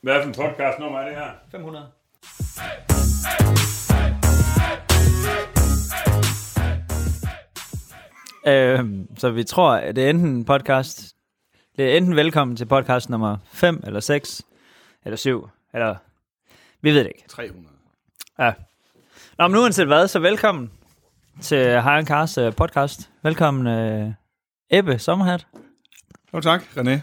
Hvad for en podcast nummer er det her? 500. Så vi tror, at det er enten podcast... Det er enten velkommen til podcast nummer 5, eller 6, eller 7, eller... Vi ved det ikke. 300. Ja. Nå, men uanset hvad, så velkommen til Hej & Cars podcast. Velkommen, Ebbe Sommerhat. Jo, tak, René.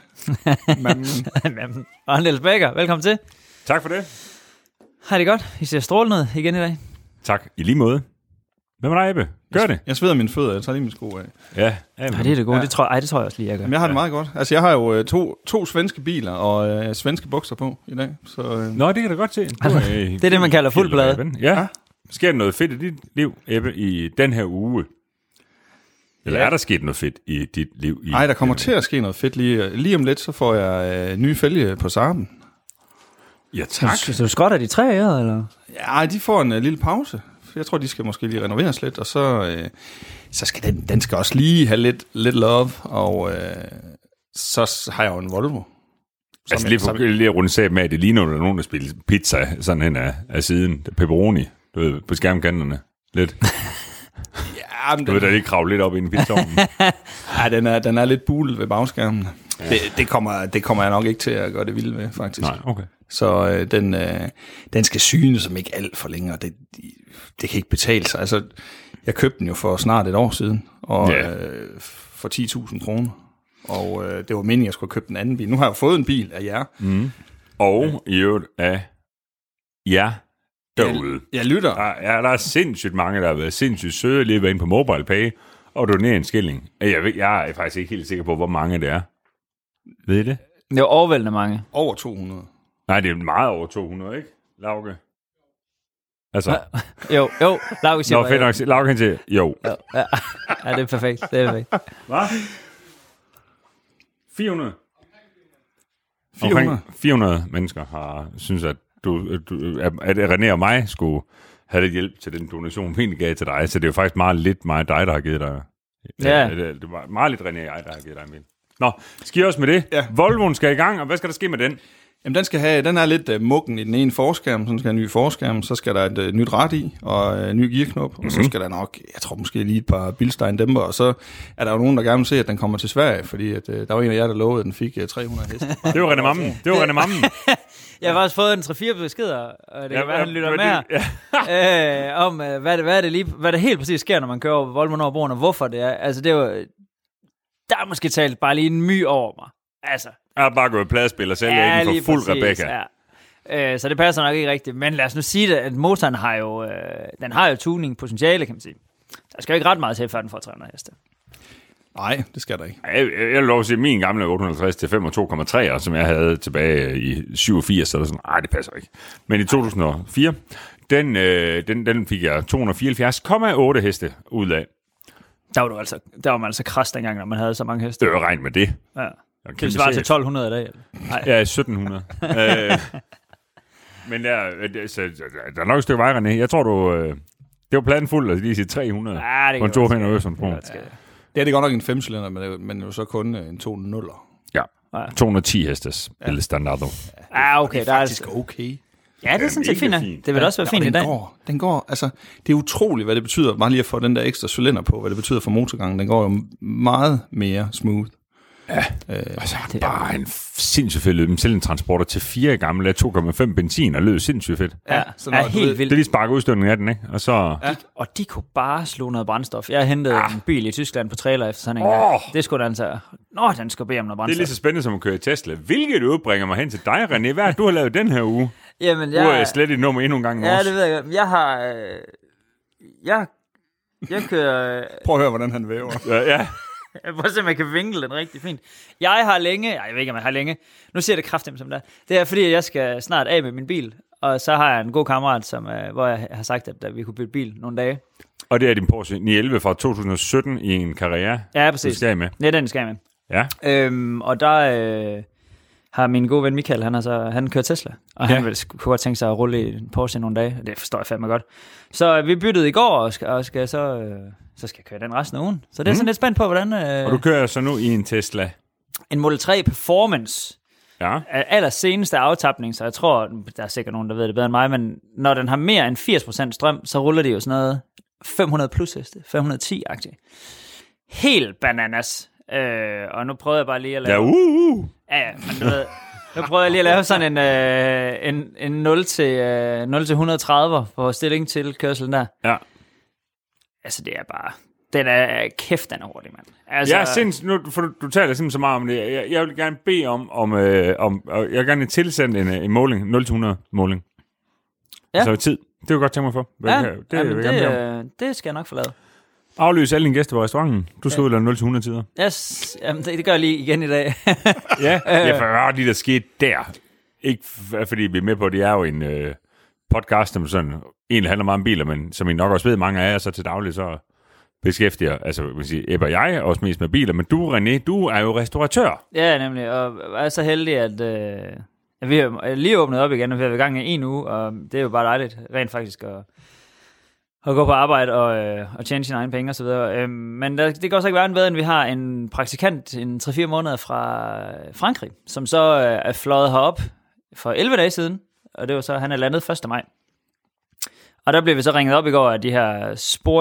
Og Niels Becker, velkommen til. Tak for det. Har det godt? I ser strålende ud igen i dag. Tak, i lige måde. Hvem er dig, Ebbe? Gør det. Jeg sveder mine fødder, jeg tager lige mine sko af. Ja. Ja, det er det gode. Ja. Det tror jeg også lige, jeg gør. Jamen, jeg har det meget godt. Altså, jeg har jo to svenske biler og svenske bukser på i dag. Så, Nå, det kan da godt se. Det er det, man kalder fuld blade. Ja. Sker der noget fedt i dit liv, Ebbe, i den her uge? Eller er der sket noget fedt i dit liv? Nej, der kommer til at ske noget fedt. Lige om lidt, så får jeg nye fælge på Saaben. Ja, tak. Så du skrotter de 3 år, eller? Ja, de får en lille pause. Jeg tror, de skal måske lige renoveres lidt, og så skal den skal også lige have lidt love, og så har jeg jo en Volvo. Altså lige at runde sag med, at det ligner, der er nogen, der spiller pizza sådan hen af siden. Pepperoni, du ved, på skærmkanterne. Lidt. Ja, men du ved, der lige kravle lidt op i en pizzaovnen. Ja, den er lidt bulet ved bagskærmen. Ja. Det kommer jeg nok ikke til at gøre det vildt med, faktisk. Nej, okay. Så den skal syne som ikke alt for længe, og det kan ikke betale sig. Altså, jeg købte den jo for snart et år siden, og for 10.000 kroner. Og det var meningen, at jeg skulle købe en anden bil. Nu har jeg fået en bil af jer. Mm. Og i øvrigt af jer derude. Jeg lytter. Der er sindssygt mange, der har været sindssygt søde lige ind på MobilePay og donere en skilling. Jeg er faktisk ikke helt sikker på, hvor mange det er. Ved I det? Det er overvældende mange. Over 200. Nej, det er meget over 200, ikke, Lauke? Altså. Jo, Lauke siger. Nå, fedt nok. Lauke kan sige, jo. Ja, det er perfekt. Hvad? 400? 400 mennesker har synes, at at René og mig skulle have lidt hjælp til den donation, vi egentlig gav til dig. Så det er jo faktisk mig dig, der har givet dig. Ja. Det var meget lidt René og jeg, der har givet dig en bil. Nå, sker også med det. Ja. Volvoen skal i gang, og hvad skal der ske med den? Jamen, den er lidt muggen i den ene forskærm, så skal en ny forskærm, så skal der et nyt rat i, og en ny gearknop, og så skal der nok, jeg tror måske lige et par Bilstein-dæmper, og så er der jo nogen, der gerne vil se, at den kommer til Sverige, fordi at, der var en af jer, der lovede, at den fik 300 heste. Det var René Mammen. Jeg har også fået en 3-4 beskeder, og det kan være, han lytter med her, om hvad der helt præcis sker, når man kører over Volvo over broen, og hvorfor det er. Altså, det er jo, der er måske talt bare lige en my over mig. Altså. Jeg har bare gået pladespil og selv inden for fuld Rebecca. Ja. Så det passer nok ikke rigtigt. Men lad os nu sige det, at motoren har jo tuning potentiale, kan man sige. Der skal jo ikke ret meget til, før den får 300 heste. Nej, det skal der ikke. Jeg vil lov at sige, min gamle 850 til 5,2,3, som jeg havde tilbage i 87, eller sådan. Nej, det passer ikke. Men i 2004, den fik jeg 274,8 heste ud af. Der var man altså kras dengang, når man havde så mange heste. Det var regn med det. Ja. Det svarer til 1200 i dag, eller? Nej. Ja, 1700. Men der er nok et stykke vej, René. Jeg tror, det var pladen fuld, altså lige sige 300. Ja, det på en 200 Øresundsbro. Det er det godt nok en 5-cylinder, men jo så kun en 2.0'er. Ja, 210 hestes, eller standardo. Ja, okay. Det er faktisk okay. Ja, det er sådan set fint. Det vil også være fint i dag. Den går, altså, det er utroligt, hvad det betyder, bare lige at få den der ekstra cylinder på, hvad det betyder for motorgangen. Den går jo meget mere smooth. Ja, altså det er bare en sindssygt fed lyd. Selv en transporter til 4 gamle af 2,5 benzin, og lød sindssygt fedt. Ja, helt vildt. Det er lige sparket udstødningen af den, ikke? Og så... Ja. Og de kunne bare slå noget brændstof. Jeg hentede en bil i Tyskland på trailer efter sådan en gang. Det skulle den så... den skulle bede om noget brændstof. Det er lige så spændende som at køre i Tesla. Hvilket udbringer mig hen til dig, René. Hvad har du lavet den her uge? Jamen, jeg er slet i nummer endnu en gang. Ja, det ved jeg godt. Jeg kører... Prøv at høre, hvordan han væver. Ja. Jeg prøver at se, om jeg kan vinkle den rigtig fint. Jeg ved ikke, om jeg har længe. Nu ser det kraftigt som det er. Det er, fordi jeg skal snart af med min bil. Og så har jeg en god kammerat, hvor jeg har sagt, at vi kunne bytte bil nogle dage. Og det er din Porsche 911 fra 2017 i en Carrera. Ja, præcis. Du skal med. Ja, den skal jeg med. Ja. Og der har min gode ven Michael, han kører Tesla. Og han kunne godt tænke sig at rulle i en Porsche nogle dage. Det forstår jeg fandme godt. Så vi byttede i går, og skal så skal jeg køre den resten af ugen. Så det er sådan lidt spændt på, hvordan... Og du kører så nu i en Tesla? En Model 3 Performance. allerseneste aftapning, så jeg tror, der er sikkert nogen, der ved det bedre end mig, men når den har mere end 80% strøm, så ruller det jo sådan noget 500 plus heste, 510-agtigt. Helt bananas. Og nu prøvede jeg bare lige at lave... Ja, men du ved... Nu prøver jeg lige at lave sådan en 0 til 130 på stilling til kørselen der. Ja. Altså, det er bare... Den er kæft, den er hurtig, mand. Altså, jeg synes, nu, for du taler simpelthen så meget om det. Jeg vil gerne bede om jeg vil gerne tilsende en måling, 0-100 måling. Ja. Altså tid. Det vil jeg godt tænke mig for. Det skal jeg nok få lavet. Afløse alle dine gæster på restauranten. Du skal ud og lave 0-100 tider. Yes, jamen, det gør jeg lige igen i dag. for de der skete der. Ikke fordi vi er med på, det er jo en podcast, som sådan egentlig handler meget om biler, men som I nok også ved, mange af jer så til daglig, så beskæftiger, altså vil sige, Ebbe og jeg også mest med biler, men du, René, du er jo restauratør. Ja, nemlig, og jeg er så heldig, at vi har lige åbnet op igen, og vi har været i gang i 1 uge, og det er jo bare dejligt, rent faktisk, at gå på arbejde og tjene sine egne penge og så videre. Men det går så ikke værre end vi har en praktikant 3-4 måneder fra Frankrig, som så er fløjet herop for 11 dage siden, og det var så, han er landet 1. maj. Og der blev vi så ringet op i går af de her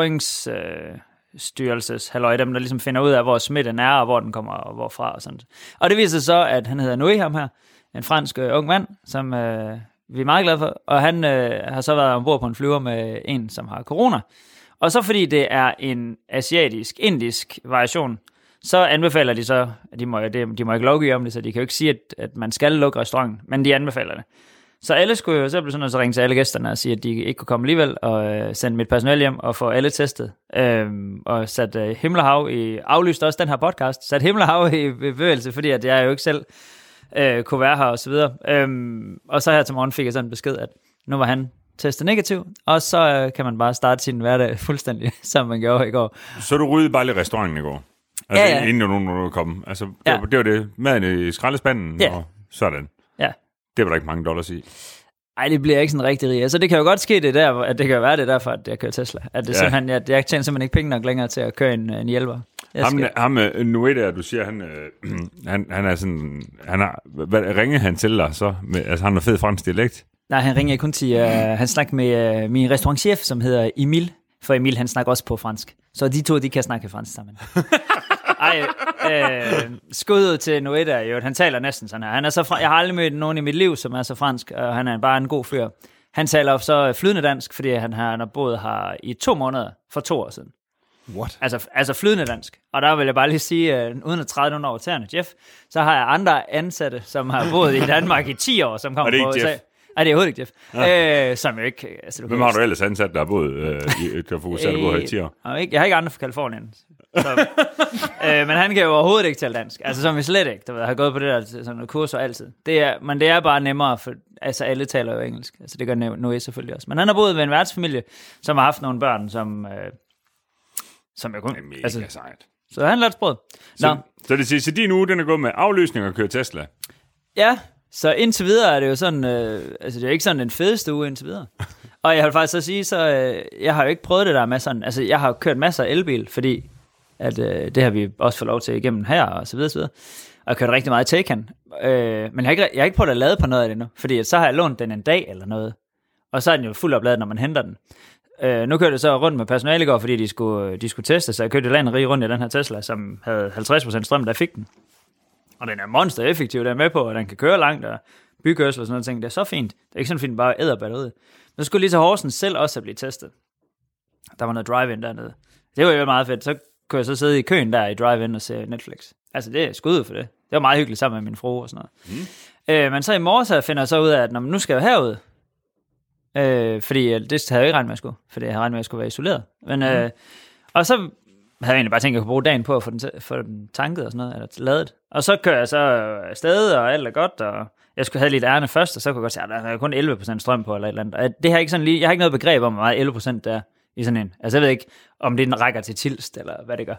sporingsstyrelses-halløj, dem der ligesom finder ud af, hvor smitten er, og hvor den kommer, og hvorfra og sådan. Og det viser så, at han hedder Noé, ham her, en fransk ung mand, som vi er meget glade for, og han har så været ombord på en flyver med en, som har corona. Og så fordi det er en asiatisk-indisk variation, så anbefaler de så, at de må ikke lovgive om det, så de kan jo ikke sige, at man skal lukke restauranten, men de anbefaler det. Så alle skulle jo så blive sådan, at så ringe til alle gæsterne og sige, at de ikke kunne komme alligevel, og sende mit personale hjem og få alle testet. Og sat Himmelhav i, aflyst også den her podcast, sat Himmelhav i bevægelse, fordi at jeg jo ikke selv kunne være her og så videre. Og så her til morgen fik jeg sådan en besked, at nu var han testet negativ, og så kan man bare starte sin hverdag fuldstændig, som man gjorde i går. Så du ryddede bare lidt restauranten i går? Altså ja. Inden nogen kom? Altså, det var det, maden i skraldespanden, og sådan? Ja. Det var der ikke mange dollars i. Nej, det bliver ikke sådan rigtig rig. Altså, det kan jo godt ske det der, at det kan jo være det derfor, at jeg kører Tesla. At det simpelthen, jeg tjener simpelthen ikke penge nok længere til at køre en hjælper. Ham Noé der, du siger, han er sådan, hvad ringer han til dig så? Altså, han har fed fransk dialekt? Nej, han ringer kun til, han snakker med min restaurantchef, som hedder Emil, for Emil, han snakker også på fransk. Så de to, de kan snakke fransk sammen. Skud til Noé der, jo. Han taler næsten sådan her. Han er så jeg har aldrig mødt nogen i mit liv, som er så fransk, og han er bare en god fyr. Han taler så flydende dansk, fordi han har boet her i 2 måneder for 2 år siden. What? Altså flydende dansk. Og der vil jeg bare lige sige, uden at træde nogen over tæerne, Jeff, så har jeg andre ansatte, som har boet i Danmark i 10 år, som kommer på USA. Nej, det er overhovedet ikke Jeff. Ja. Som jo ikke... Altså, hvem har du ellers ansat, der har boet der for USA, der boet her i 10 år? Jeg har ikke andre fra Kalifornien. Så, men han kan jo overhovedet ikke tale dansk. Altså, som vi slet ikke. Der har gået på det der sådan noget kurser altid. Men det er bare nemmere, for altså, alle taler jo engelsk. Altså, det gør Noé selvfølgelig også. Men han har boet ved en værtsfamilie, som har haft nogle børn, som er kun... Det er mega sejt. Så han lærte sproget. Så det siger, så din uge, den er gået med afløsning og køre Tesla? Ja. Så indtil videre er det jo sådan, altså det er ikke sådan den fedeste uge indtil videre. Og jeg vil faktisk så sige, jeg har jo ikke prøvet det der med sådan, altså jeg har kørt masser af elbil, fordi at det har vi også fået lov til igennem her, og så videre, og jeg har kørt rigtig meget i Taycan. Men jeg har ikke prøvet at lade på noget af det endnu, fordi at så har jeg lånt den en dag eller noget, og så er den jo fuldt opladet, når man henter den. Nu kørte jeg så rundt med personale i går, fordi de skulle teste, så jeg kørte landet rigtig rundt i den her Tesla, som havde 50% strøm, der fik den. Og den er monster-effektiv, der er med på, og den kan køre langt, og bykørsel og sådan noget ting. Det er så fint. Det er ikke sådan fint, bare æder batteriet. Nu skulle lige til Horsens selv også blive testet. Der var noget drive-in dernede. Det var jo meget fedt. Så kunne jeg så sidde i køen der i drive-in og se Netflix. Altså, det er skud for det. Det var meget hyggeligt sammen med min frue og sådan noget. Men så i morges finder jeg så ud af, at nu skal jeg herud. Fordi det havde jeg ikke regnet med at skulle. Fordi jeg havde regnet med, at jeg skulle være isoleret. Men, og så havde jeg egentlig bare tænkt, at jeg kunne bruge dagen på at få den tanket og sådan noget, eller ladet. Og så kører jeg så afsted, og alt er godt, og jeg skulle have lidt ærne først, og så kunne jeg godt sige, at der er kun 11% strøm på, eller et eller andet. Og det har ikke sådan lige, jeg har ikke noget begreb om, hvor meget 11% der i sådan en. Altså jeg ved ikke, om det rækker til Tilst, eller hvad det gør.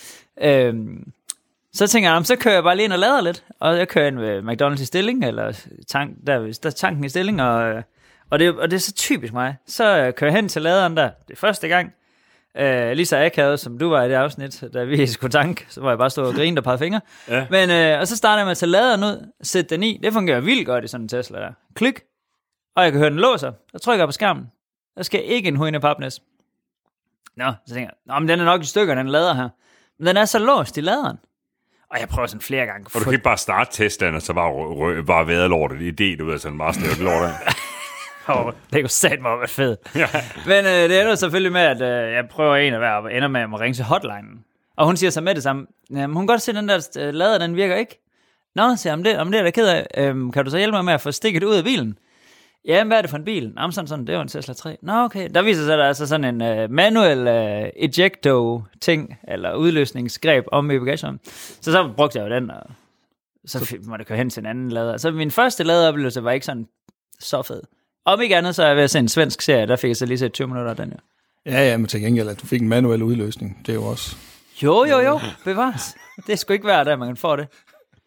Så tænker jeg, så kører jeg bare lige ind og lader lidt, og jeg kører ind ved McDonald's i stilling, eller der er tanken i stilling, og det er så typisk mig. Så kører jeg hen til laderen der, det er første gang, Lige så akavet, som du var i det afsnit, da vi skulle tanke, så var jeg bare stå og grine og pege fingre. Ja. Men, og så starter jeg med at tage laderen ud, sætte den i. Det fungerer vildt godt i sådan en Tesla der. Klik, og jeg kan høre den låser. Så trykker jeg på skærmen. Der skal ikke en huinde papnæs. Nå, så tænker jeg, men den er nok i stykker, den lader her. Men den er så låst i laderen. Og jeg prøver sådan flere gange. Og du kan ikke bare starte Teslaen, og så bare væderlortet i idé, du ved, sådan bare støtte lortet. Det kunne satme op, at fedt. Ja. Men det ender selvfølgelig med, at jeg prøver en af hver, og ender med at ringe til hotlinen. Og hun siger så med det samme, hun kan godt se, den der lader, den virker ikke. Nå, siger jeg, om det er der ked af. Kan du så hjælpe mig med at få stikket ud af bilen? Ja, hvad er det for en bil? Nå, sådan, det var en Tesla 3. Nå, okay. Der viser sig, at der er altså sådan en manuel ejecto-ting, eller udløsningsgreb om i bagagen. Så brugte jeg jo den, og så måtte jeg køre hen til en anden lader. Så min første laderoplevelse var ikke sådan så fed. Om ikke andet, så er jeg ved at se en svensk serie, der fik jeg så lige set 20 minutter af den her. Ja, men til gengæld, at du fik en manuel udløsning, det er jo også... Jo, bevares. Det skulle ikke være der, man kan få det.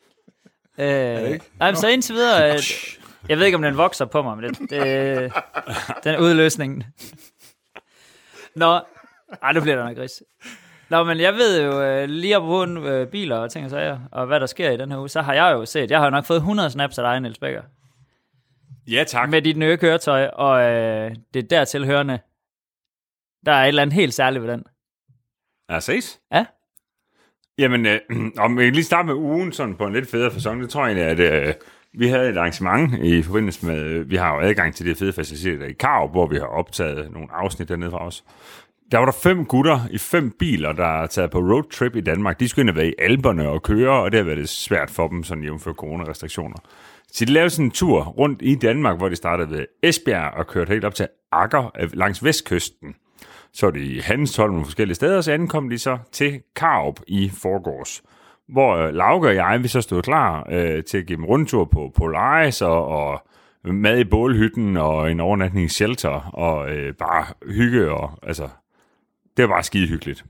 Nej, så indtil videre... Jeg ved ikke, om den vokser på mig, men den udløsningen. Nå, nu bliver der noget gris. Nå, men jeg ved jo lige op på biler og ting og sager, og hvad der sker i den her uge, så har jeg jo set, jeg har jo nok fået 100 snaps af dig, Niels Becker. Ja, tak. Med dit nye køretøj, og det dertil hørende, der er et eller andet helt særligt ved den. Ja, ses. Ja. Jamen, om jeg kan lige starte med ugen sådan på en lidt federe facon, det tror jeg egentlig, at vi havde et arrangement i forbindelse med, vi har jo adgang til de fede faciliteter i Karup, hvor vi har optaget nogle afsnit dernede fra os. Der var der 5 gutter i 5 biler, der er taget på roadtrip i Danmark. De skulle ind og være i Alperne og køre, og det har været svært for dem, sådan jævnfør coronarestriktioner. Så de lavede sådan en tur rundt i Danmark, hvor de startede ved Esbjerg og kørte helt op til Agger langs vestkysten. Så var de i Hanstholm og forskellige steder, og så ankom de så til Karup i forgårs. Hvor Lauke og jeg, vi så stod klar til at give dem rundtur på Polaris og mad i bålhytten og en overnatning i shelter og bare hygge og altså, det var bare skide hyggeligt.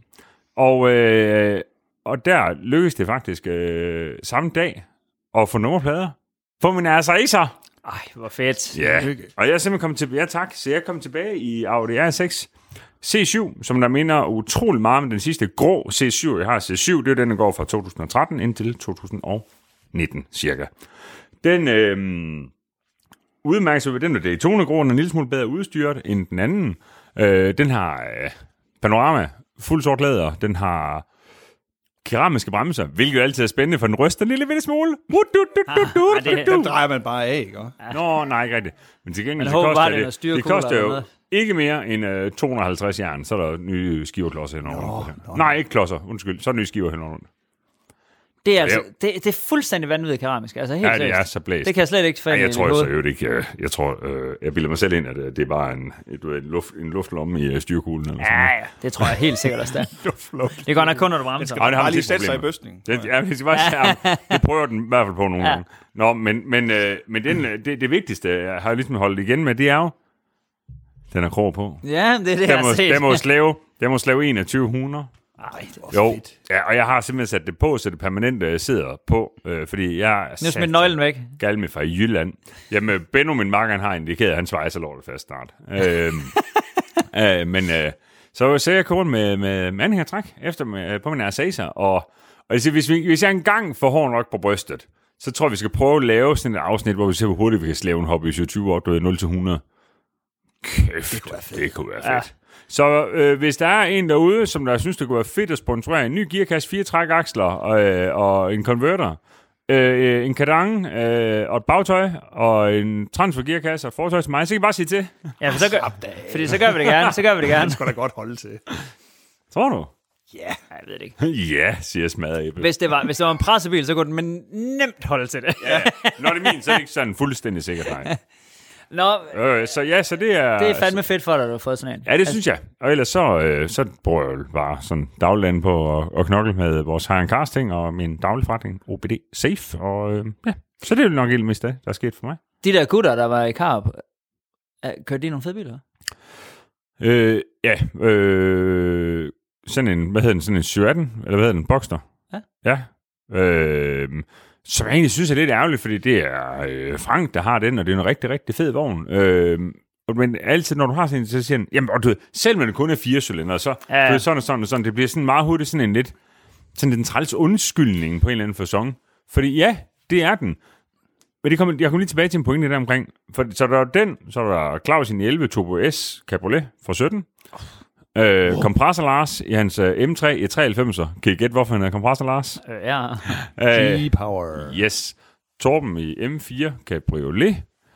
Og der lykkedes det faktisk samme dag at få nummerplader på min RS-racer. Ej, hvor fedt. Ja, og jeg er simpelthen kommet tilbage, tak, så jeg kom tilbage i Audi R6 C7, som der minder utrolig meget om den sidste grå C7. Jeg har C7, det er den, der går fra 2013 indtil 2019 cirka. Den udmærker sig ved den, der Daytona-grå, er en lille smule bedre udstyret end den anden. Den har panorama, fuld sort læder, den har keramiske bremser, hvilket altid er spændende, for den ryster en lille bitte smule. Den drejer man bare af, ikke? Nå, nej, ikke rigtigt. Men til gengæld det koster jo ikke mere end 250 jern, så er der nye skiverklodser henover. Nej, ikke klodser, undskyld. Så er der nye skiver henover. Det er altså, det er fuldstændig vanvittigt keramisk. Altså, helt det er så blæst. Det kan jeg slet ikke finde. Jeg tror så jo ikke. Jeg tror, jeg bilder mig selv ind, at det er bare en luftlomme i styrkuglen. Eller sådan. Ja, det tror jeg helt sikkert også. Det går nok kun, når du bremser. Det skal bare lige sætte sig i bøsningen. Det prøver den i hvert fald på nogle gange. Nå, men det vigtigste, jeg har ligesom holdt igen med, det er jo, den er krog på. Ja, det er det, jeg har set. Den må slave 2100. Ej, det var jo, fedt. Ja, og jeg har simpelthen sat det på, så det permanent sidder på, fordi jeg nu smidt nøglen væk. Galme fra Jylland. Jamen, Benno, min makker, han har indikeret, at han svejser lortet fast snart. Så jeg kører med anhængertræk efter på min RS-racer, og jeg siger, hvis jeg engang får hård nok på brystet, så tror jeg, vi skal prøve at lave sådan et afsnit, hvor vi ser, hvor hurtigt vi kan slæve en hobby i 20 år, du er 0-100. Kæft, det kunne være fedt. Ja. Så hvis der er en derude, som der synes, det kunne være fedt at sponsorere en ny gearkasse, 4 trækaksler og en converter, en kadang og et bagtøj og en transfer-gearkasse og et fortøj til mig, så kan I bare sige til. Ja, fordi så gør vi det gerne. Det skal da godt holde til. Tror du? Ja, jeg ved det ikke. Ja, siger smadret. Hvis det var en pressebil, så kunne den nemt holde til det. Ja, når det er min, så er det ikke sådan fuldstændig sikkert, nej. Nå, så det er... Det er fandme fedt for dig, at du har fået sådan en. Ja, det synes jeg. Og ellers så bruger jeg bare sådan dagligdagen på at knokle med vores high casting og min daglige forretning, OBD Safe. Og så det er jo nok helt mest det, der er sket for mig. De der gutter, der var i Karup, kørte de nogle fede biler? Sådan en, sådan en 718, eller hvad hedder den, Boxster? Ja. Som jeg egentlig synes er lidt ærgerligt, fordi det er Frank, der har den, og det er en rigtig, rigtig fed vogn. Men altid, når du har sådan en, så siger den, jamen, og du ved, selv når det kun er 4 cylinder, så du ved, sådan, det bliver sådan meget hurtigt sådan en lidt, sådan en træls undskyldning på en eller anden facon. Fordi ja, det er den. Men jeg kommer lige tilbage til en pointe der omkring. For, så der er den, så er der Claus i en 11 Turbo S Cabriolet fra 17. Kompressor Lars i hans M3 i 93'er. Kan I gætte, hvorfor han er Kompressor Lars? Ja. G-Power. Yes. Torben i M4 Cabriolet.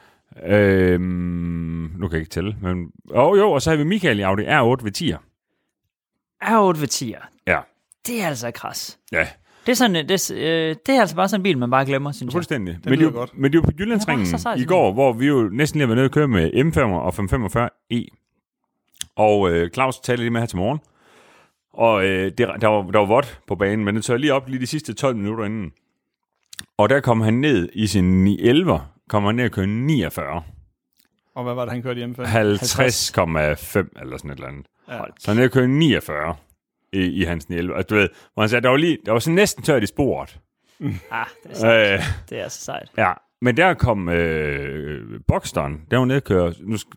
Nu kan jeg ikke tælle. Men, og så har vi Michael i Audi R8 V10'er. R8 V10'er. Ja. Det er altså kras. Ja. Det er, sådan, det er altså bare sådan en bil, man bare glemmer, synes jeg. Fuldstændig. Men det er jo på Jyllandsringen i går, hvor vi jo næsten lige har været nede og køre med M5 og 545e. Og Claus talte lige med her til morgen. Og der var vådt på banen, men det tør lige op lige de sidste 12 minutter inden. Og der kom han ned i sin 911, kom han ned og køre 49. Og hvad var det, han kørte hjemme for? 50,5 eller sådan et eller andet. Ja. Så han ned og køre 49 i hans 911. Og du ved, hvor han sagde, der var sådan næsten tørt i sporet. Det er sejt. Det er så sejt. Ja, men der kom Boxsteren, der var nede og køre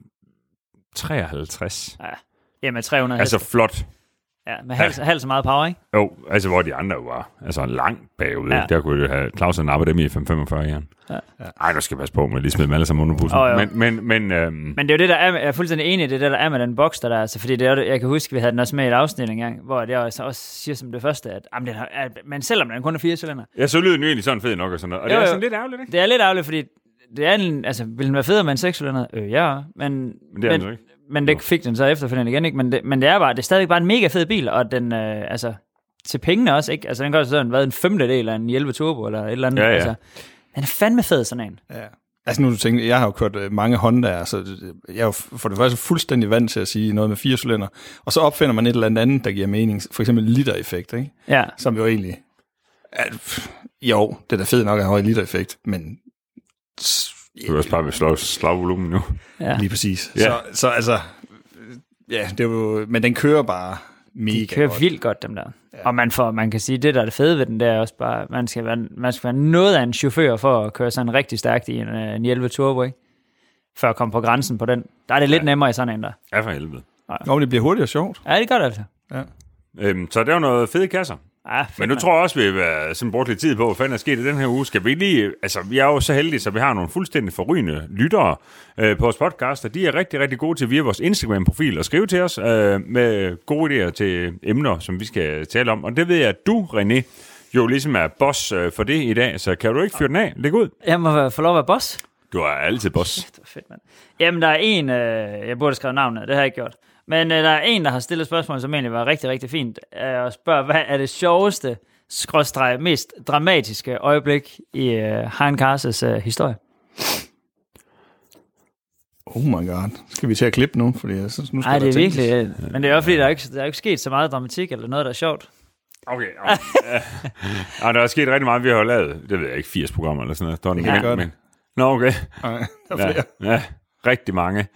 53. Ja, jamen 300 altså heste. Flot. Ja, med halv så meget power, ikke? Jo, altså hvor de andre var altså langt bagude. Ja. Der kunne jo have Claus og nappet dem i 545 igen. Ja. Ej, der skal passe på med at lige smide dem alle sammen under bussen. Men det er jo det, der er, jeg er fuldstændig enig i det, der er med den boks, der altså, fordi det er, jeg kan huske, vi havde den også med i et afsnit engang, hvor jeg også siger som det første, at men selvom den kun er 4 cylinder. Ja, så lyder den jo egentlig sådan fed nok og sådan noget. Og det er sådan lidt ærgerligt, ikke? Det er lidt ærgerligt, fordi det er altså, vil den være federe med en 6 cylinder? Ja, men det er den ikke. Men det fik den så efterfølgende igen, ikke? Men det er stadig bare en mega fed bil, og den, altså, til pengene også, ikke? Altså, den gør sådan, en femtedel af en 11 Turbo, eller et eller andet. Ja. Altså, den er fandme fed, sådan en. Ja. Altså, nu du tænker, jeg har jo kørt mange Honda'er, så jeg er jo for det første fuldstændig vant til at sige noget med 4 cylinder, og så opfinder man et eller andet, der giver mening. For eksempel litereffekt, ikke? Ja. Som jo egentlig, jo, det er da fedt nok at have høj litereffekt, men du er også bare ved slagvolumen nu. Ja. Lige præcis. Ja. Så altså, ja, det er jo, men den kører bare mega godt. De kører vildt godt, dem der. Ja. Og man kan sige, det der er det fede ved den, der er også bare, man skal være noget af en chauffør for at køre sådan rigtig stærkt i en 11 Turbo, ikke? For at komme på grænsen på den. Der er det lidt nemmere i sådan en der. Ja, for helvede. Nå, det bliver hurtigt og sjovt. Ja, det gør det altså. Ja. Så der er jo noget fede kasser. Ja, men nu tror jeg også, vi har brugt lidt tid på, hvad fanden er sket i den her uge. Skal vi lige, altså vi er jo så heldige, så vi har nogle fuldstændig forrygende lyttere på vores podcast, og de er rigtig, rigtig gode til via vores Instagram-profil at skrive til os med gode idéer til emner, som vi skal tale om. Og det ved jeg, at du, René, jo ligesom er boss for det i dag, så kan du ikke fyre den af? Læg ud. Jeg må få lov at være boss. Du er altid boss. Det var fedt, mand. Jamen, der er en, jeg burde skrive navnet, det har jeg ikke gjort. Men der er en, der har stillet spørgsmål, som egentlig var rigtig, rigtig fint, og spørger, hvad er det sjoveste, mest dramatiske øjeblik i Hein Cars' historie? Oh my god. Skal vi til at klippe nu? Fordi jeg synes, nu skal nej, det er virkelig. Men det er også fordi, der er ikke sket så meget dramatik, eller noget, der er sjovt. Okay. Der er sket rigtig meget, vi har lavet. Det ved jeg ikke, 80 programmer eller sådan noget. Det kan godt. Men... Nå, okay. Nej, der er flere. Ja, rigtig mange.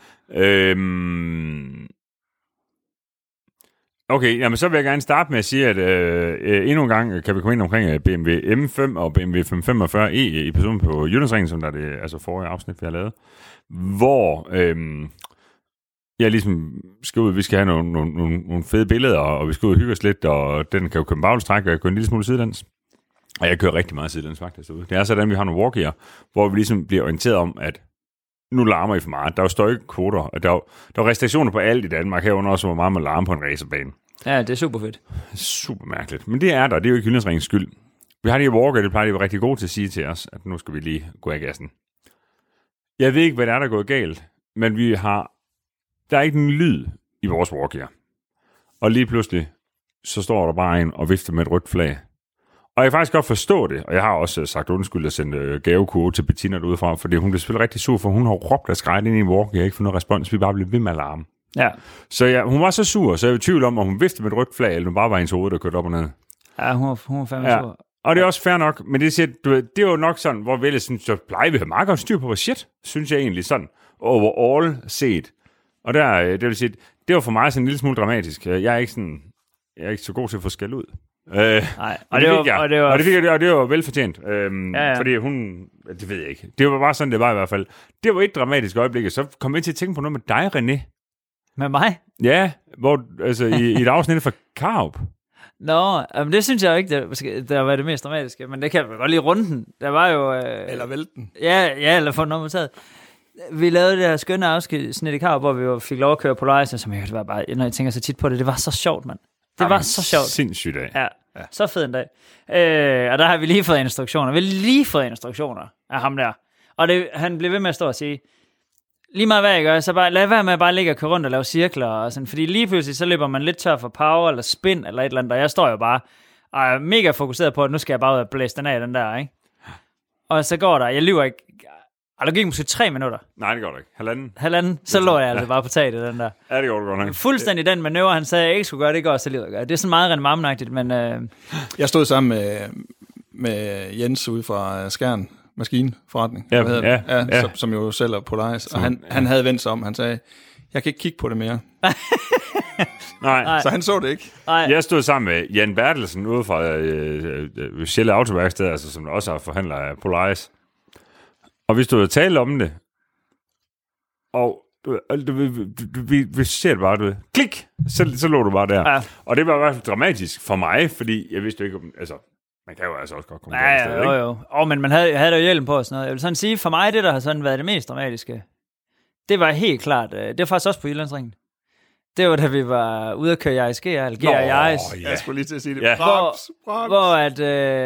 Okay, jamen så vil jeg gerne starte med at sige, at endnu en gang kan vi komme ind omkring BMW M5 og BMW 545e i episoden på Jyllandsringen, som der er det altså forrige afsnit, vi har lavet, hvor jeg ligesom skal ud, vi skal have nogle fede billeder, og vi skal ud og hygge os lidt, og den kan jo køre en bagstræk, og jeg kører en lille smule sidelands. Og jeg kører rigtig meget sidelands faktisk derude. Det er sådan, vi har nogle walkier, hvor vi ligesom bliver orienteret om, at nu larmer I for meget. Der er jo støjkvoter, og der er restriktioner på alt i Danmark, herunder også, hvor meget man larmer på en racerbane. Ja, det er super fedt. Super mærkeligt. Men det er der. Det er jo ikke Jyllandsringens skyld. Vi har de her walker, det plejer de at være rigtig gode til at sige til os, at nu skal vi lige gå af gassen. Jeg ved ikke, hvad der er gået galt, men der er ikke en lyd i vores walker. Og lige pludselig, så står der bare en og vifter med et rødt flag. Og jeg kan faktisk godt forstå det, og jeg har også sagt undskyld at sende gavekurve til Bettina derudefra, fordi hun blev selvfølgelig rigtig sur, for hun har råbt og skrejet ind i en walker, jeg har ikke fået noget respons, vi bare blev ved med alarm. Ja. Så hun var så sur, så jeg var i tvivl om hun viftede med et rødt flag, eller hun bare var ens hoved, der kørte op og ned. Ja, hun var fandme sur. Og det er også fair nok, men det er jo nok sådan, hvor vel synes, så plejer vi at have meget godt styr på vores shit, synes jeg egentlig sådan, overall set. Og det vil sige, det var for mig sådan en lille smule dramatisk. Jeg er ikke så god til at få skæld ud. Nej. Og det var velfortjent. Fordi hun... Det ved jeg ikke. Det var bare sådan, det var i hvert fald. Det var et dramatisk øjeblik, og så kom jeg til at tænke på noget med dig, René. Med mig? Ja, hvor, altså i et afsnit fra Karup. Nå, men det synes jeg jo ikke, der var det mest dramatiske. Men det kan jeg godt lige runde den. Der var jo... eller vælte den. Ja, eller få noget taget. Vi lavede det her skønne afsnit i Karup, hvor vi fik lov at køre Polaris, som jeg var bare, når jeg tænker så tit på det, det var så sjovt, mand. Det var så sjovt. Sindssygt dag. Ja, så fed en dag. Og der har vi lige fået instruktioner. Vi har lige fået instruktioner af ham der. Og han blev ved med at stå og sige, lige meget hvad jeg gør, så bare, lad være med at bare ligge og køre rundt og lave cirkler. Og sådan, fordi lige pludselig, så løber man lidt tør for power eller spin eller et eller andet. Og jeg står jo bare og er mega fokuseret på, at nu skal jeg bare ud og blæse den af, den der, ikke? Og så går der, jeg lyver ikke, der gik måske 3 minutter. Nej, det går det ikke. Halvanden, så lå jeg altså bare på taget den der. Ja, det går det godt nok. Fuldstændig den manøvre, han sagde, jeg ikke skulle gøre, det går så lige at gøre. Det er sådan meget René Mammen-agtigt, men... Jeg stod sammen med Jens ude fra Skjern Maskinforretning, som jo sælger Polaris, og han havde vendt sig om, han sagde, jeg kan ikke kigge på det mere. Nej. Så han så det ikke. Nej. Jeg stod sammen med Jan Bertelsen ude fra Sjælland Autoværksted, altså, som også er forhandler af Polaris. Og vi stod og talte om det, og vi ser det bare, du ved, klik, så lå du bare der. Ja. Og det var i hvert fald dramatisk for mig, fordi jeg vidste jo ikke, altså, man kan jo altså også godt komme der sted, ikke? Men man havde da jo hjelm på og sådan noget. Jeg vil sådan sige, for mig, det der har sådan været det mest dramatiske, det var helt klart, det var faktisk også på Jyllandsringen. Det var, da vi var ude at køre Yaris GR, eller GR. Jeg skulle lige til at sige det. Ja. Hvor at...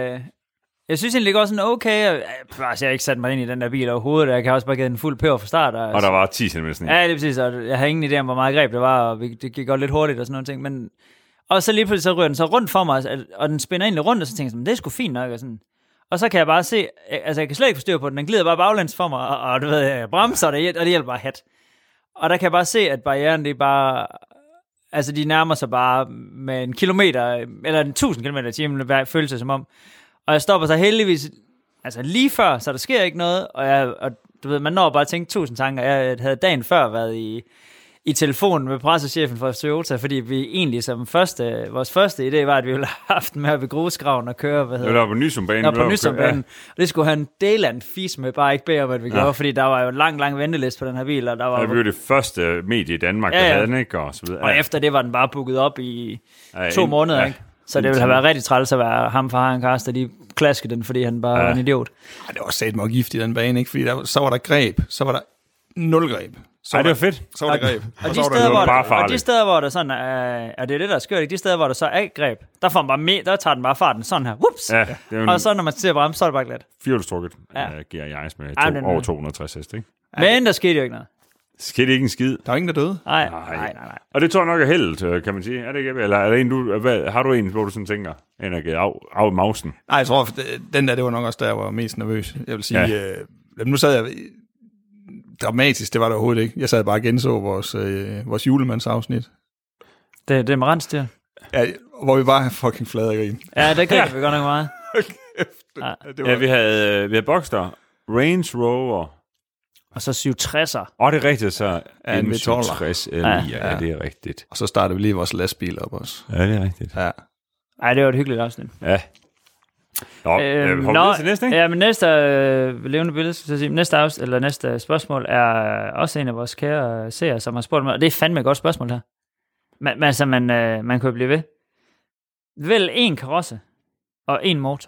jeg synes egentlig også sådan okay, jeg har ikke sat mig ind i den der bil overhovedet, jeg kan også bare give den fuld pør fra start. Og der var 10 cm. Ja, det er præcis, og jeg har ingen idé om, hvor meget greb det var, og det gik godt lidt hurtigt og sådan noget ting, men... Og så lige pludselig så ryger den så rundt for mig, og den spænder egentlig rundt, og så tænker jeg, det er sgu fint nok, og sådan... Og så kan jeg bare se, altså jeg kan slet ikke forstyrre på den, den glider bare baglæns for mig, og du ved, jeg bremser, og det hjælper bare hat. Og der kan jeg bare se, at barrieren, det er bare... Altså, de nærmer sig bare med 1 kilometer, eller 1000 km i timen, føles det som om. Og jeg stopper så heldigvis, altså lige før, så der sker ikke noget, og du ved, man når bare at tænke 1000 tanker. Jeg havde dagen før været i telefonen med pressechefen for Toyota, fordi vi egentlig som vores første idé var, at vi ville have haft med ved grusgraven og køre, Det var på Nysumbanen. På Nysumbanen. Og det skulle have en deland fis med, bare ikke bede om, at vi gjorde, fordi der var jo en lang venteliste på den her bil, og der var... Det var det første medie i Danmark, der havde den, ikke? Og så videre. Og efter det var den bare booket op i 2 måneder, ikke? Så det ville have været rigtig træls at være ham fra Hagen Karst, der lige klaskede den, fordi han bare var en idiot. Det var sat mig gift i den bane, ikke? Fordi så var der greb, så var der 0 greb. Det var fedt. Så var der greb. Og de steder, hvor der sådan er det der er skørt, ikke? De steder, hvor der så er greb, der får man bare der tager den bare farten sådan her. Whoops! Ja, og så når man ser bremse, så er det bare glat. 4-strukket giver jeg med over 260 hest, ikke? Men der skete jo ikke noget. Skete ikke en skid. Der er ingen, der døde. Nej. Og det tror jeg nok er heldet, kan man sige. Er det ikke? Eller er det en, har du en, hvor du sådan tænker, en er givet af mausen? Nej, jeg tror, den der, det var nok også der, jeg var mest nervøs. Jeg vil sige, nu sad jeg... Dramatisk, det var det overhovedet ikke. Jeg sad bare og genså vores julemandsafsnit. Det er med rensdyr. Ja, hvor vi bare fucking flade af grin. Ja, det griner vi godt nok meget. Vi havde Boxster, Range Rover. Og så 760'er. Det er rigtigt, så en V12. Ja, det er rigtigt. Og så startede vi lige vores lastbil op også. Ja, det er rigtigt. Ja. Ej, det var et hyggeligt afsnit. Ja. Hopper vi til næste, ikke? Ja, men næste levende billede, skal jeg sige, næste spørgsmål er også en af vores kære seere, som har spurgt mig, og det er fandme et godt spørgsmål her. Men altså, man kan jo blive ved. Vælg 1 karosse og 1 motor.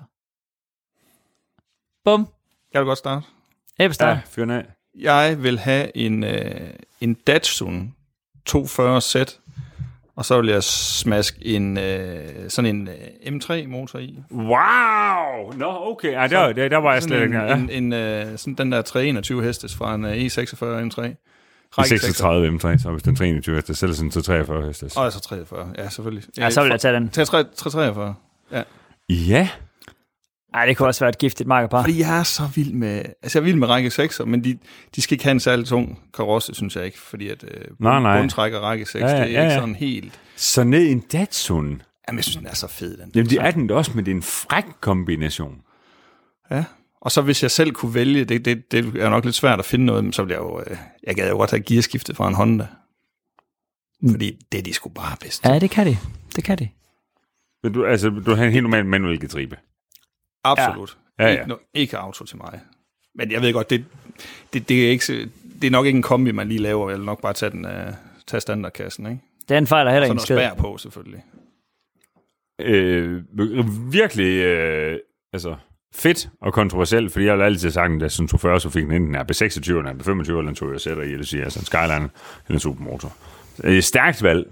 Bum. Kan du godt starte? Start. Ja, fyren af. Jeg vil have en Datsun 240Z, og så vil jeg smaske sådan en M3-motor i. Wow! Okay. Ej, der var jeg slet ikke. Sådan den der 321 hestes fra en E46 M3. E36 M3, så hvis den 321 hestes, så er det sådan 43 hestes. Og så 43, ja, selvfølgelig. Ja, så vil jeg tage den. 343, ja. Ja. Ej, det kunne også være et giftigt markerpar. Fordi jeg er så vild med... Altså, jeg er vild med række 6'er, men de skal ikke have en særlig tung karosse, synes jeg ikke. Fordi at bundtrækker række 6, det er ikke sådan helt... Så ned i en Datsun. Jamen, jeg synes, den er så fed, den. Jamen, det er den også, men det er en fræk kombination. Ja, og så hvis jeg selv kunne vælge, det er nok lidt svært at finde noget, så ville jeg jo... Jeg gad jo godt have gearskiftet fra en Honda. Fordi det er de sgu bare bedst. Ja, det kan de. Det kan de. Du har en helt normal manuel getribe. Absolut. Ja. Ikke auto til mig. Men jeg ved godt, det er ikke, det er nok ikke en kombi, man lige laver. Jeg vil nok bare tage standardkassen, ikke? Det er en fejl, der heller ikke skid. Sådan noget spær på, selvfølgelig. Virkelig fedt og kontroversielt, fordi jeg har altid sagt, at som 240, så fik den enten en RB26, eller en RB25, eller en Toyota Zeta, eller siger, altså en Skyline, eller en supermotor. Stærkt valg.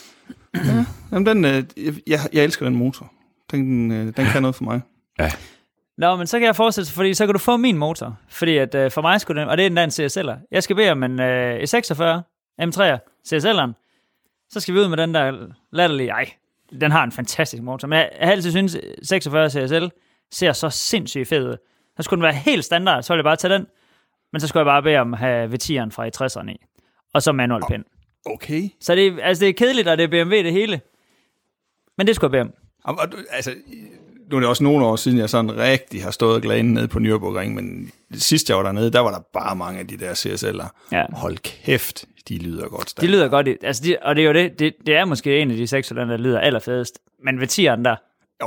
Ja, jamen jeg elsker den motor. Den kan noget for mig. Ja. Nå, men så kan jeg fortsætte, fordi så kan du få min motor. Fordi at for mig skulle den, og det er endda en CSL'er. Jeg skal bede om en E46 M3'er CSL'eren. Så skal vi ud med den der latterlige, den har en fantastisk motor. Men jeg har altid synes 46 CSL ser så sindssygt fed ud. Så skulle den være helt standard, så ville jeg bare tage den. Men så skulle jeg bare bede om at have V10'eren fra i 60'erne i. Og så manual pind. Okay. Så det er kedeligt, og det er BMW det hele. Men det skulle jeg bede om. Altså, nu er det også nogle år siden, jeg sådan rigtig har stået glane nede på Nürburgring, men sidste jeg var dernede, der var der bare mange af de der CSL'er. Ja. Hold kæft, de lyder godt. De lyder godt, og det er jo det er måske en af de 6, der lyder allerfedest. Men ved 10'eren der...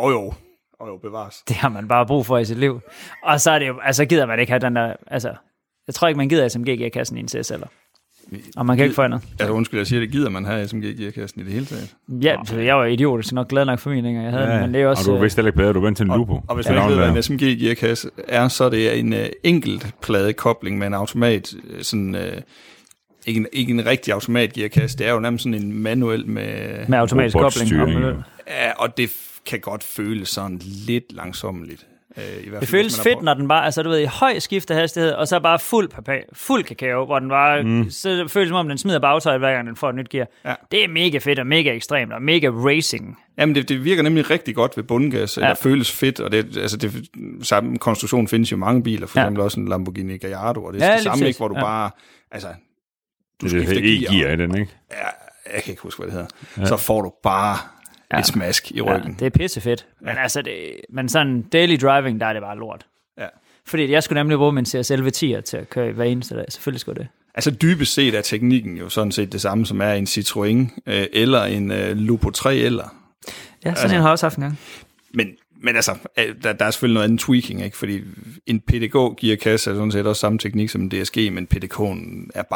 Jo, bevares. Det har man bare brug for i sit liv. Og så er det jo, altså gider man ikke have den der, altså, jeg tror ikke, man gider SMG-gearkassen i en CSL'er. Og man kan ikke få andet. Altså undskyld, jeg siger, det gider man have SMG-gearkassen i det hele taget. Ja, så jeg var idiot, så nok glad nok for min, jeg havde den, men det er også... Og du vidste heller ikke bedre, du vendte til en Lupo. Og hvis man ikke ved, hvad en SMG-gearkasse er, så er det en enkelt pladekobling med en automat, sådan... Ikke en rigtig automatgearkasse, det er jo nærmest sådan en manuel med automatisk kobling. Ja, og det kan godt føles sådan lidt langsommeligt. Det føles fedt, når den bare, altså du ved, i høj skiftehastighed, og så bare fuld kakao, hvor den bare, så føles som om den smider bagtøjet, hver gang den får et nyt gear. Ja. Det er mega fedt og mega ekstremt og mega racing. Jamen det virker nemlig rigtig godt ved bundgas, eller føles fedt, og det samme konstruktion findes jo mange biler, for eksempel også en Lamborghini Gallardo, og det er det samme, ikke, hvor du bare, altså, du skifter gear i den, ikke? Ja, jeg kan ikke huske, hvad det hedder. Ja. Så får du bare et smask i ryggen. Ja, det er pissefedt. Men altså, men sådan daily driving, der er det bare lort. Ja. Fordi jeg skulle nemlig bruge min CSL V10'er til at køre hver eneste dag. Selvfølgelig skulle det. Altså dybest set er teknikken jo sådan set det samme, som er en Citroën eller en Lupo 3 eller. Ja, sådan en har jeg også haft en gang. Men altså, der er selvfølgelig noget andet tweaking, ikke? Fordi en PDK-gearkasse er sådan set også samme teknik som en DSG, men PDK'en er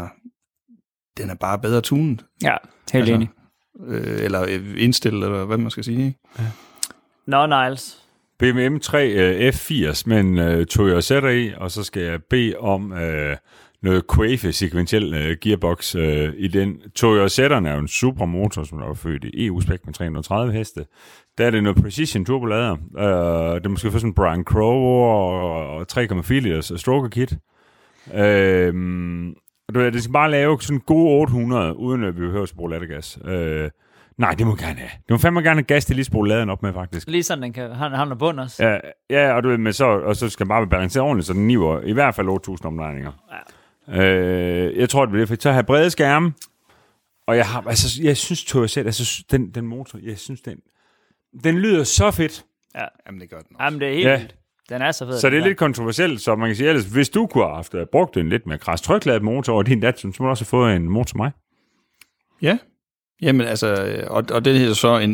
bare bedre tunet. Ja, helt enig. Eller indstillet, eller hvad man skal sige, ikke? Ja. Nå, Niles. BMW M3 F80 med en Toyota Zeta i, og så skal jeg bede om noget Quaife sekventiel gearbox i den. Toyota Zeta'en er jo en supermotor, som er født i EU-spec med 330 heste. Der er det noget Precision turbolader. Det er måske for sådan en Brian Crow og 3,4 liters stroker kit. Det skal bare lave sådan en god 800, uden at vi behøver at bruge lattergas. Nej, det må gerne have. Det må fandme gerne have gas til lige at bruge laden op med, faktisk. Lige sådan, den kan hamle bund også. Ja, og du ved, men så skal den bare være balanceret ordentligt, så den niver i hvert fald 8.000 omdrejninger. Ja. Jeg tror, det bliver fedt. Så have brede skærme, og jeg synes, Toyota, den motor, jeg synes, den lyder så fedt. Ja. Jamen, det gør den også. Jamen, det er helt vildt. Den er så fed. Så det er lidt kontroversielt, så man kan sige, ellers, hvis du kunne have haft brugt en lidt mere kras trykladet motor over din Datsun, så må du også have fået en motor som mig. Ja. Jamen altså, og det hedder så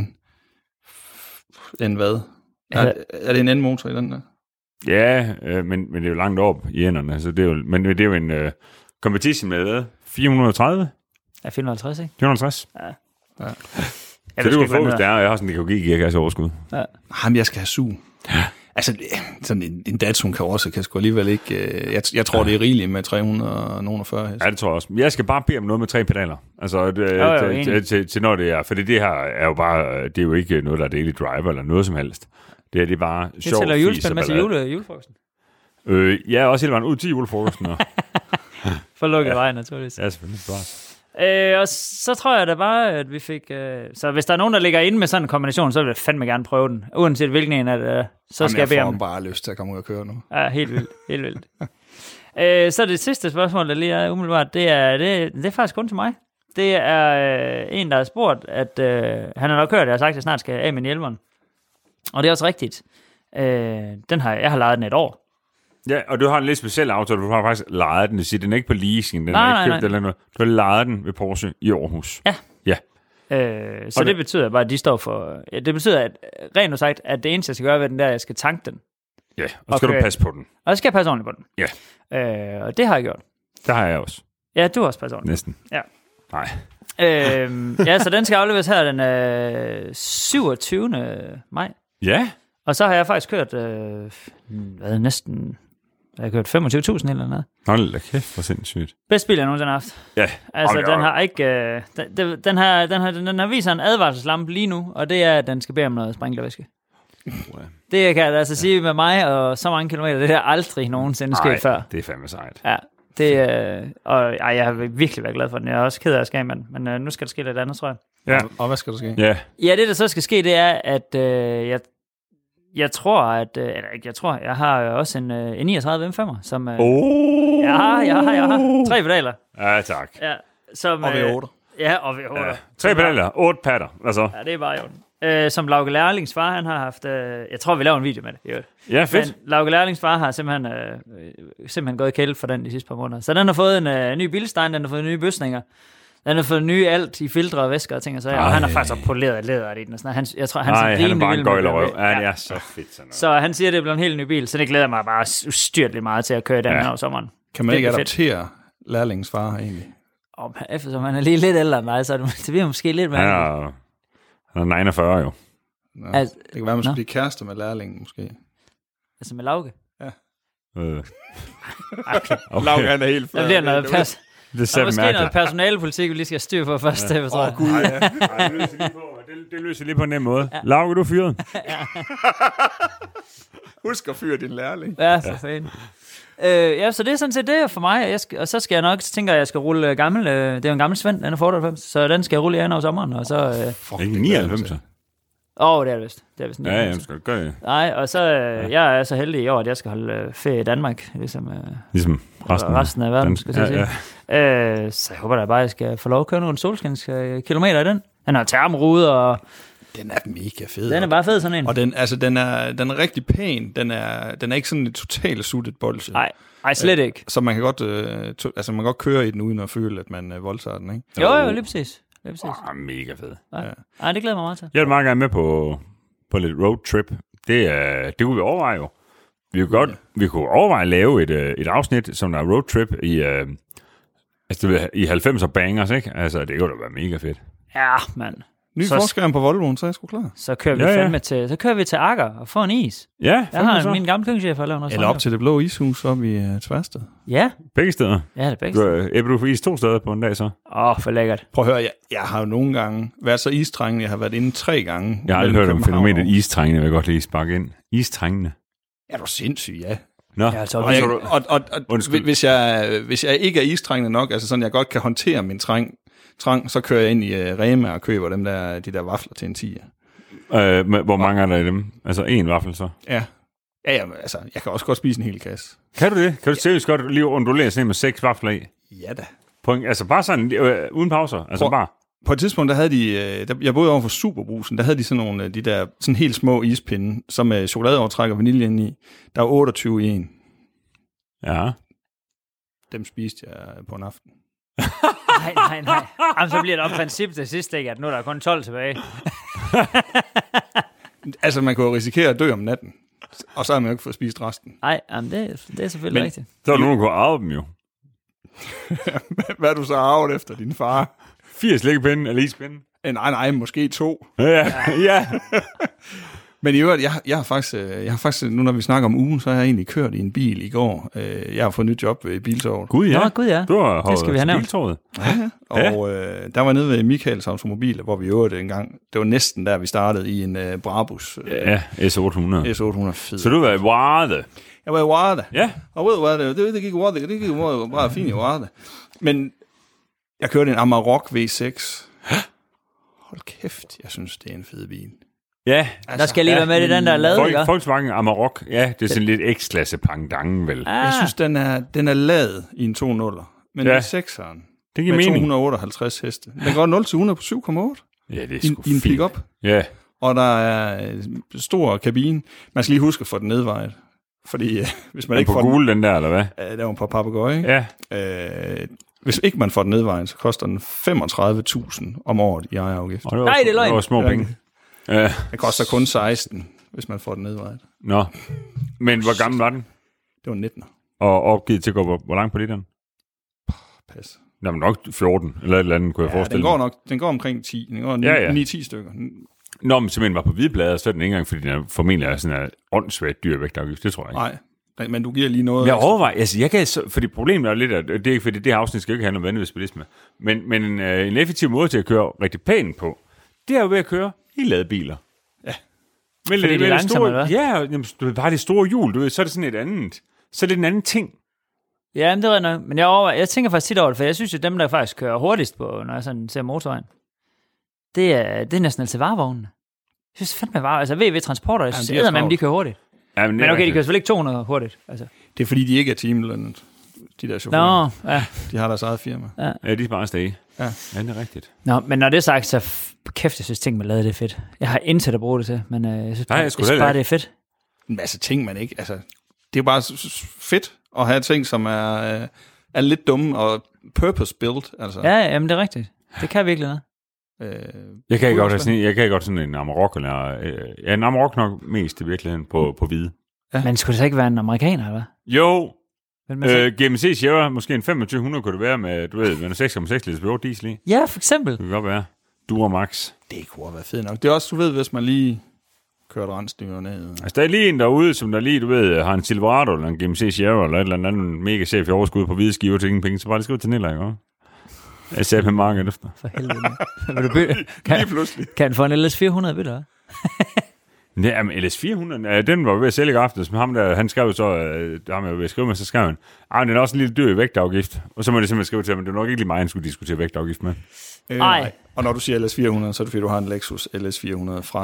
en hvad? Er det en anden motor i den der? Ja, men det er jo langt op i enderne, altså det er jo, men det er jo en competition med 430? Ja, 450, ikke? 450? Ja. Så det kunne få, hvis det er, og jeg har sådan en DKG-gearkasse overskud. Ja. Jamen, jeg skal have SUV. Ja. Altså, sådan en Datsun kan sgu alligevel ikke... Jeg tror, det er rigeligt med 340 heste. Ja, det tror jeg også. Jeg skal bare bede om noget med 3 pedaler. Altså, til når det er... For det her er jo bare... Det er jo ikke noget, der er daily driver eller noget som helst. Det er bare sjovt. Det tæller julespil med til julefrokosten. Ja, også hele vejen ud til julefrokosten. For lukket vejen, naturligvis. Ja, selvfølgelig. Og så tror jeg da bare, at vi fik... Så hvis der er nogen, der ligger inde med sådan en kombination, så vil jeg fandme gerne prøve den. Uanset hvilken en af det, så skal jeg bede om... Jeg får bare lyst til at komme ud og køre nu. Ja, helt vildt. Helt vildt. Så det sidste spørgsmål, der lige er umiddelbart, det er faktisk kun til mig. Det er en, der har spurgt, at han har nok hørt, at jeg har sagt, at jeg snart skal af med Hjelmeren. Og det er også rigtigt. Jeg har lejet den et år. Ja, og du har en lidt speciel aftale. Du har faktisk lejet den. Det siger, den er ikke på leasing. Den er ikke købt eller noget. Du har lejet den ved Porsche i Aarhus. Ja. Så det betyder bare, at de står for... Det betyder, at rent sagt, at det eneste, jeg skal gøre ved den der, jeg skal tanke den. Ja, og skal du passe på den. Og så skal jeg passe ordentligt på den. Ja. Og det har jeg gjort. Det har jeg også. Ja, du har også passet ordentligt. Næsten. Ja. Nej. Ja, så den skal afleveres her den 27. maj. Ja. Og så har jeg faktisk kørt, næsten... Jeg har kørt 25.000 eller noget. Hold da kæft, hvor sindssygt. Bedst bil, jeg nogensinde har haft. Ja. Altså, den har ikke... Den har vist en advarselslampe lige nu, og det er, at den skal bede om noget sprinklervæske. Det kan jeg altså sige med mig, og så mange kilometer, det er aldrig nogensinde sket før. Det er fandme sejt. Ja, jeg har virkelig været glad for den. Jeg er også ked af at skære med den, men nu skal der ske lidt andet, tror jeg. Ja. Og hvad skal der ske? Ja, det der så skal ske, det er, at jeg tror, at... jeg har også en 39 M5'er, som... Jeg har 3 pedaler. Ja, tak. Ja, som, og V8. Ja, og V8. Ja. 3 pedaler, 8 patter. Hvad så? Ja, det er bare i orden. Som Lauke Lærlings far, han har haft... jeg tror, vi laver en video med det. Ja, fedt. Men Lauke Lærlings far har simpelthen gået i kælde for den de sidste par måneder. Så den har fået en ny bilstein, den har fået nye bøsninger. Den har fået nye alt i filtre og væsker og ting og så. Og han har faktisk poleret læderet i den. Og sådan. Jeg tror, han er bare en gøjlerøv. Ja, det er så fedt. Sådan noget. Så han siger, at det bliver en helt ny bil. Så det glæder mig bare styrtligt meget til at køre den her over sommeren. Kan man ikke adoptere lærlingens far egentlig? Eftersom han er lige lidt ældre end dig, så det bliver måske lidt mere. Han er 49 jo. Nå, altså, det kan være, man skal blive kærester med lærlingen måske. Altså med Lauke? Ja. Okay. Lauke, han er helt flad. Der bliver noget pas. Det er måske noget personalepolitik, vi lige skal styre på først. Det løser lige på en nem måde. Ja. Lauke, du er fyret. Husk at fyre din lærling. Ja, så fint. Ja, så det er sådan set det for mig. Og så skal jeg nok, tænker jeg skal rulle gammel. Det er jo en gammel Svend, den er 98, så den skal jeg rulle igen over sommeren. Og så, ikke 99. Det er det vist. Det er vist 99. Ja, jeg skal gøre det. Nej, og så jeg er så heldig i år, at jeg skal holde ferie i Danmark, ligesom resten af verden, skal jeg sige. Så jeg håber da bare, at jeg skal få lov at køre nogle solskinskilometer i den. Den har termorude og... Den er mega fed. Den er bare fed, sådan en. Og den er rigtig pæn. Den er ikke sådan et totalt suttet bolse. Nej, slet ikke. Så man kan godt køre i den, uden at føle, at man voldtager den, ikke? Jo, lige præcis. Mega fed. Ja, det glæder mig meget til. Jeg vil meget gerne med på lidt roadtrip. Det kunne vi overveje jo. Vi kunne overveje at lave et afsnit, som der er roadtrip i 90'er bangers, ikke? Altså, det kunne da være mega fedt. Ja, mand. Ny forskeren på Volvoen, så er jeg sgu klar. Så kører vi fandme til, så kører vi til Akker og får en is. Ja, jeg har min gamle køkkenchef har lavet noget. Eller op til det blå ishus oppe i Tværsted. Ja. Begge steder. Ja, det er begge steder. Æbler du for is 2 steder på en dag så? For lækkert. Prøv at høre, jeg har jo nogle gange været så istrængende. Jeg har været inde 3 gange. Jeg har aldrig hørt om fænomenet istrængende. Jeg vil godt lige sparke ind. Istrængende. Er du sindssyg, ja. Nå. Ja, altså, hvis jeg ikke er istrængende nok, altså sådan, jeg godt kan håndtere min trang, så kører jeg ind i Rema og køber de der vafler til en 10'er. Hvor mange er der i dem? Altså 1 vaffel så? Ja. Ja, altså, jeg kan også godt spise en hel kasse. Kan du det? Kan du seriøst godt lige undulere sådan med 6 vafler i? Ja da. Altså bare sådan, uden pauser? Altså bare... På et tidspunkt, der havde de, jeg boede over for Superbrusen, der havde de sådan nogle, de der sådan helt små ispinde, som med chokoladeovertræk og vanilje ind i. Der var 28 i en. Ja. Dem spiste jeg på en aften. Nej. Jamen, så bliver det op princip til sidst, ikke? At nu er der kun 12 tilbage. Altså, man kunne jo risikere at dø om natten, og så har man jo ikke fået spist resten. Nej, det er selvfølgelig rigtigt. Så er der nogen, der kunne arve dem jo. Hvad er du så arvet efter din far? 4 slikkepinde eller ispinde? Nej, måske 2. Ja. Men i øvrigt, jeg har faktisk, nu når vi snakker om ugen, så har jeg egentlig kørt i en bil i går. Jeg har fået nyt job i Biltorvet. Gud ja. Gud ja. Du har det skal vi have nævnt. Biltorvet. Ja. Og der var nede ved Michaels Automobil, hvor vi øvrigt engang, det var næsten der, vi startede i en Brabus. Ja, S800. S800 fed. Så du var i Varde? Jeg var i Varde. Ja. Og ved du hvad, det gik bare fint i Varde. Men jeg kørte en Amarok V6. Hold kæft, jeg synes, det er en fed bil. Ja. Der skal lige være med i den der lavet, ikke? Volkswagen Amarok, ja, det er sådan lidt X-klasse pangdangen, vel? Jeg synes, den er lavet i en 2.0'er. Men i 6'eren, det giver med mening. 258 heste. Den går 0-100 på 7,8. Ja, det er sgu i en pick-up. Ja. Og der er stor kabine. Man skal lige huske at få den nedvejet. Fordi hvis man ikke får den... den der, eller hvad? Der var en par papegøje, ikke? Ja. Hvis ikke man får den nedvejen, så koster den 35.000 om året i ejerafgift. Nej, det er løgn. Det var små penge. Det koster kun 16, hvis man får den nedvejen. Nå, men hvor gammel var den? Det var 19. Og opgivet til at gå hvor langt på literen? Pas. Nå, men nok 14, eller et eller andet, kunne jeg forestille mig. Den går omkring 10. Den går 9-10 stykker. Nå, men simpelthen var på hvidbladet, så er den ikke engang, fordi den er formentlig er sådan en åndssvagt dyr vægtafgift. Det tror jeg ikke. Nej, men du giver lige noget. Jeg overvejer, altså, fordi problemet er lidt, at det er ikke, fordi det her afsnit skal ikke handle om vanvidsbilisme, men en effektiv måde til at køre rigtig pænt på, det er jo ved at køre i ladebiler. Ja. Fordi det er langsomt, eller hvad? Ja, jamen, du ved, bare det store hjul, du ved, så er det sådan et andet, så er det en anden ting. Ja, det er nok. Men jeg tænker faktisk tit over det, for jeg synes, at dem, der faktisk kører hurtigst på, når jeg sådan ser motorvejen, det er næsten altid varevognene. Jeg synes fandme varer. Altså VV Transporter, jeg synes de kører hurtigt. Ja, men okay, de kører selvfølgelig ikke 200 hurtigt. Altså. Det er fordi, de ikke er timelønnet, de der chauffører. Nå, ja. De har deres eget firma. Ja, de er bare afsted. Ja, det er rigtigt. Nå, men når det er sagt, så kæft, jeg synes ting med lade, det er fedt. Jeg har intet at bruge det til, men jeg synes bare, det er fedt. En masse ting, man ikke... Altså, det er jo bare fedt at have ting, som er lidt dumme og purpose-built. Altså. Ja, jamen det er rigtigt. Det kan virkelig noget. Jeg kan godt sådan en Amarok, eller en Amarok nok mest i virkeligheden på hvide. Ja. Men skulle det så ikke være en amerikaner, eller hvad? Jo, GMC Sierra, måske en 2500 kunne det være med, du ved, med en 6,6 liters V8 diesel i. Ja, for eksempel. Det kan godt være. Duramax. Det kunne være fedt nok. Det er også, du ved, hvis man lige kører et rensdyr ned. Altså, der er lige en derude, som der lige, du ved, har en Silverado, eller en GMC Sierra, eller et eller andet mega chef i overskud på hvide skiver til ingen penge, så bare lige skrive til Nilla, ikke? Jeg sagde med markedet efter. For helvede. Vil du bytte? Kan han få en LS400 bytte, Ja, men LS400, den var ved at sælge i aftes, men ham der, han skrev så, der har man jo ved at skrive med, så skrev han, den er også en lille dyr i vægtafgift. Og så må det simpelthen skrive til ham, men det er nok ikke lige mig, han skulle diskutere vægtafgift med. Nej. Og når du siger LS400, så er det fordi, du har en Lexus LS400 fra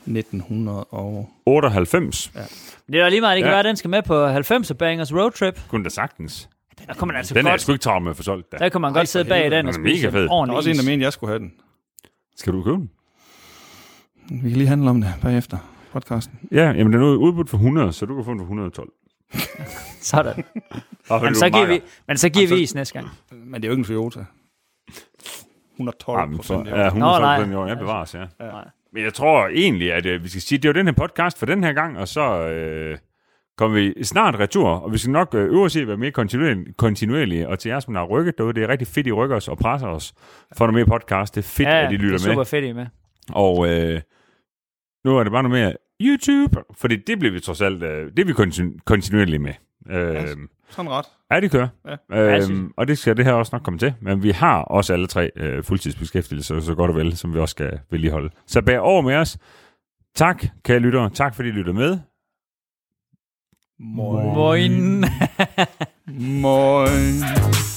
1998. Ja. Det er da lige meget, det kan være, at den skal med på 90'er Bangers roadtrip. Kunne da sagtens. Der kunne man altså den godt, er sgu ikke travlt med at få solgt. Der kunne man godt sidde bag den og spise mega fed. Der er også en, der mente, jeg skulle have den. Skal du købe den? Vi kan lige handle om det bagefter podcasten. Ja, jamen den er udbudt for 100, så du kan få den for 112. Sådan. Men så giver vi is næste gang. Men det er jo ikke en Toyota. 112%. Ja, 112% i år. Jeg bevares, ja. Men jeg tror egentlig, at vi skal sige, det er jo den her podcast for den her gang, og så kommer vi snart retur, og vi skal nok øve os i at være mere kontinuerlige, og til jer, som har rykket derude, det er rigtig fedt, I rykker os og presser os for noget mere podcast. Det er fedt, at I lytter med. det er super fedt, I er med. Og nu er det bare noget mere YouTube, fordi det bliver vi trods alt, det er vi kontinuerlige med. Sådan ret. Ja, de kører. Ja. Og det skal det her også nok komme til. Men vi har også alle tre fuldtidsbeskæftigelser, så godt og vel, som vi også skal vedligeholde. Så bær over med os. Tak, kære lyttere. Tak, fordi I lytter med. Moin. Moin.